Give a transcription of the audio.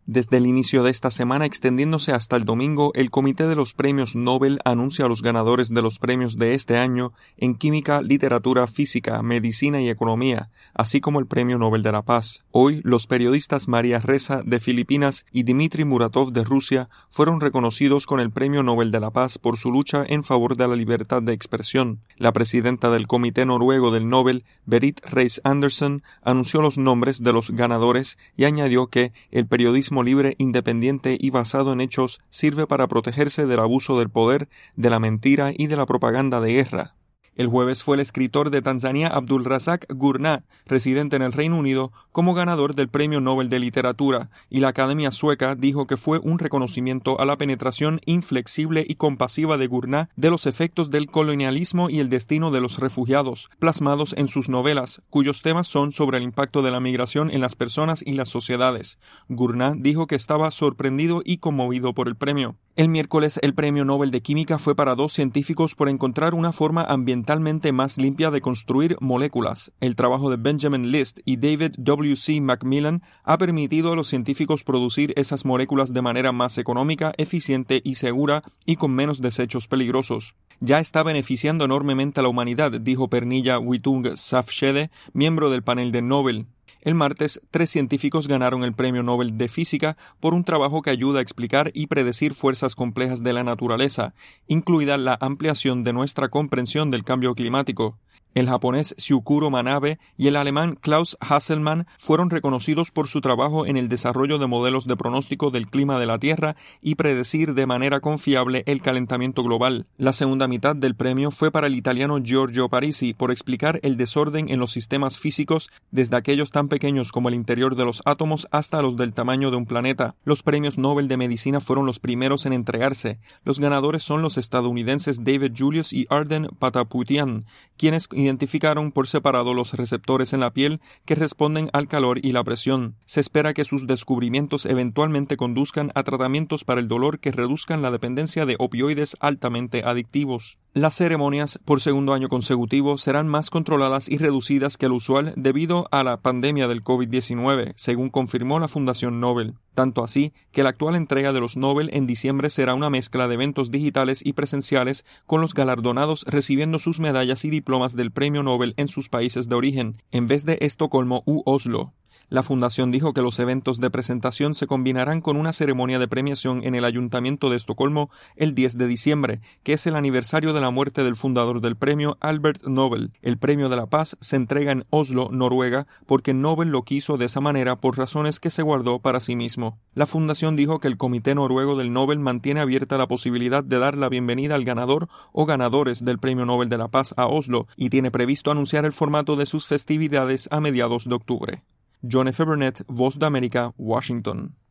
Desde el inicio de esta semana, extendiéndose hasta el domingo, el Comité de los Premios Nobel anuncia a los ganadores de los premios de este año en Química, Literatura, Física, Medicina y Economía, así como el Premio Nobel de la Paz. Hoy, los periodistas María Ressa de Filipinas y Dmitry Muratov de Rusia fueron reconocidos con el Premio Nobel de la Paz por su lucha en favor de la libertad de expresión. La presidenta del Comité Noruego del Nobel, Berit Reiss-Andersen, anunció los nombres de los ganadores y añadió que el periodismo libre, independiente y basado en hechos sirve para protegerse del abuso del poder, de la mentira y de la propaganda de guerra. El jueves fue el escritor de Tanzania Abdul Razak Gurnah, residente en el Reino Unido, como ganador del Premio Nobel de Literatura, y la Academia Sueca dijo que fue un reconocimiento a la penetración inflexible y compasiva de Gurnah de los efectos del colonialismo y el destino de los refugiados, plasmados en sus novelas, cuyos temas son sobre el impacto de la migración en las personas y las sociedades. Gurnah dijo que estaba sorprendido y conmovido por el premio. El miércoles, el Premio Nobel de Química fue para dos científicos por encontrar una forma ambientalmente más limpia de construir moléculas. El trabajo de Benjamin List y David W. C. Macmillan ha permitido a los científicos producir esas moléculas de manera más económica, eficiente y segura y con menos desechos peligrosos. Ya está beneficiando enormemente a la humanidad, dijo Pernilla Witung-Safshede, miembro del panel de Nobel. El martes, 3 científicos ganaron el Premio Nobel de Física por un trabajo que ayuda a explicar y predecir fuerzas complejas de la naturaleza, incluida la ampliación de nuestra comprensión del cambio climático. El japonés Syukuro Manabe y el alemán Klaus Hasselmann fueron reconocidos por su trabajo en el desarrollo de modelos de pronóstico del clima de la Tierra y predecir de manera confiable el calentamiento global. La segunda mitad del premio fue para el italiano Giorgio Parisi por explicar el desorden en los sistemas físicos, desde aquellos tan pequeños como el interior de los átomos hasta los del tamaño de un planeta. Los premios Nobel de Medicina fueron los primeros en entregarse. Los ganadores son los estadounidenses David Julius y Arden Pataputian, quienes identificaron por separado los receptores en la piel que responden al calor y la presión. Se espera que sus descubrimientos eventualmente conduzcan a tratamientos para el dolor que reduzcan la dependencia de opioides altamente adictivos. Las ceremonias, por segundo año consecutivo, serán más controladas y reducidas que lo usual debido a la pandemia del COVID-19, según confirmó la Fundación Nobel. Tanto así que la actual entrega de los Nobel en diciembre será una mezcla de eventos digitales y presenciales, con los galardonados recibiendo sus medallas y diplomas del Premio Nobel en sus países de origen, en vez de Estocolmo u Oslo. La fundación dijo que los eventos de presentación se combinarán con una ceremonia de premiación en el Ayuntamiento de Estocolmo el 10 de diciembre, que es el aniversario de la muerte del fundador del premio, Albert Nobel. El Premio de la Paz se entrega en Oslo, Noruega, porque Nobel lo quiso de esa manera por razones que se guardó para sí mismo. La fundación dijo que el Comité Noruego del Nobel mantiene abierta la posibilidad de dar la bienvenida al ganador o ganadores del Premio Nobel de la Paz a Oslo y tiene previsto anunciar el formato de sus festividades a mediados de octubre. John F. Burnett, Voz de América, Washington.